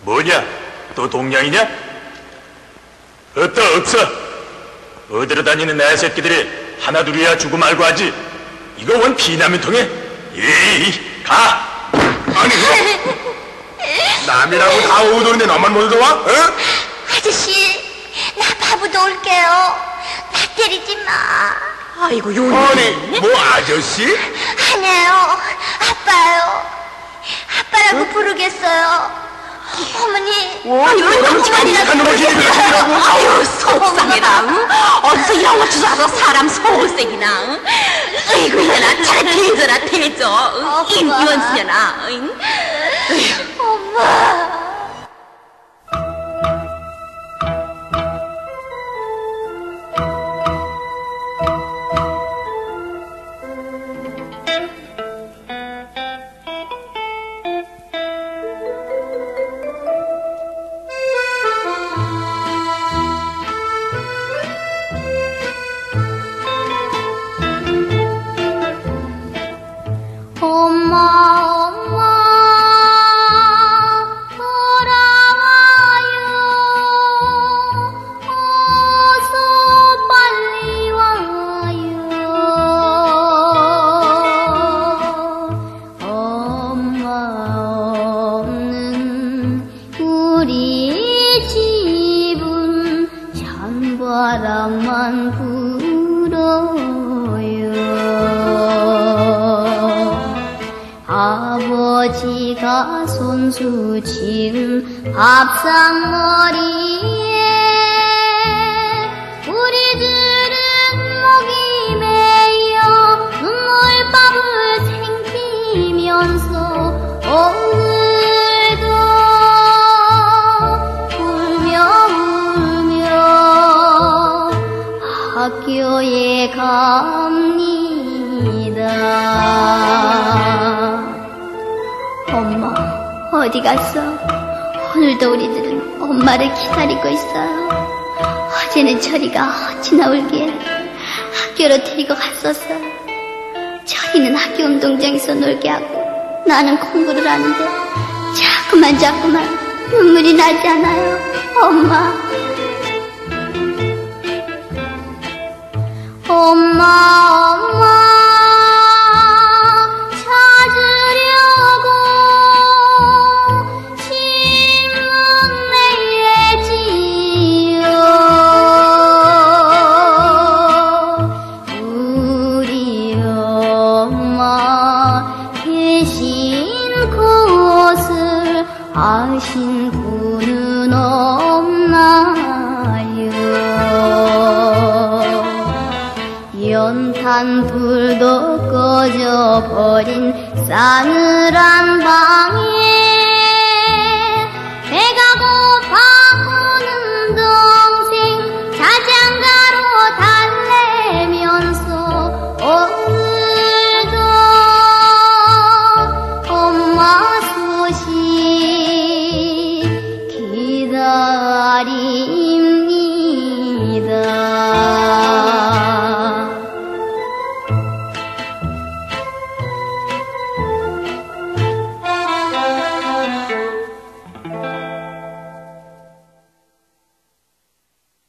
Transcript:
뭐냐? 또 동냥이냐? 없다 없어. 어디로 다니는 애 새끼들이 하나둘이야 주고 말고 하지. 이거 원 피나면 통해? 에이 가. 아니 남이라고 다 오도는데 너만 못 오와? 어? 아저씨, 나 바보도 올게요. 나 때리지 마. 아이고 요리. 아니 뭐 아저씨? 아니에요, 아빠요. 아빠라고 부르겠어요. 어머니. 아니 왜 그렇게만이나. 아유 속상해라. 응? 어디서 이런 거 주워서 사람 속을 새기나. 응? 아이고 이년아 잘 대줘라 대줘. 임기원수년아. 엄마. 바람만 불어요. 아버지가 손수 지은 밥상머리에 우리들은 목이 메여 눈물밥을 생기면서 오늘도 울며 학교에 갑니다. 엄마 어디 갔어? 오늘도 우리들은 엄마를 기다리고 있어요. 어제는 철이가 어찌나 울기에 학교로 데리고 갔었어요. 철이는 학교 운동장에서 놀게 하고 나는 공부를 하는데 자꾸만 눈물이 나잖아요. 엄마 찾으려고 신문 내지요. 우리 엄마 계신 곳을 아신 분은 없나요? 연탄 불도 꺼져버린 싸늘한 방에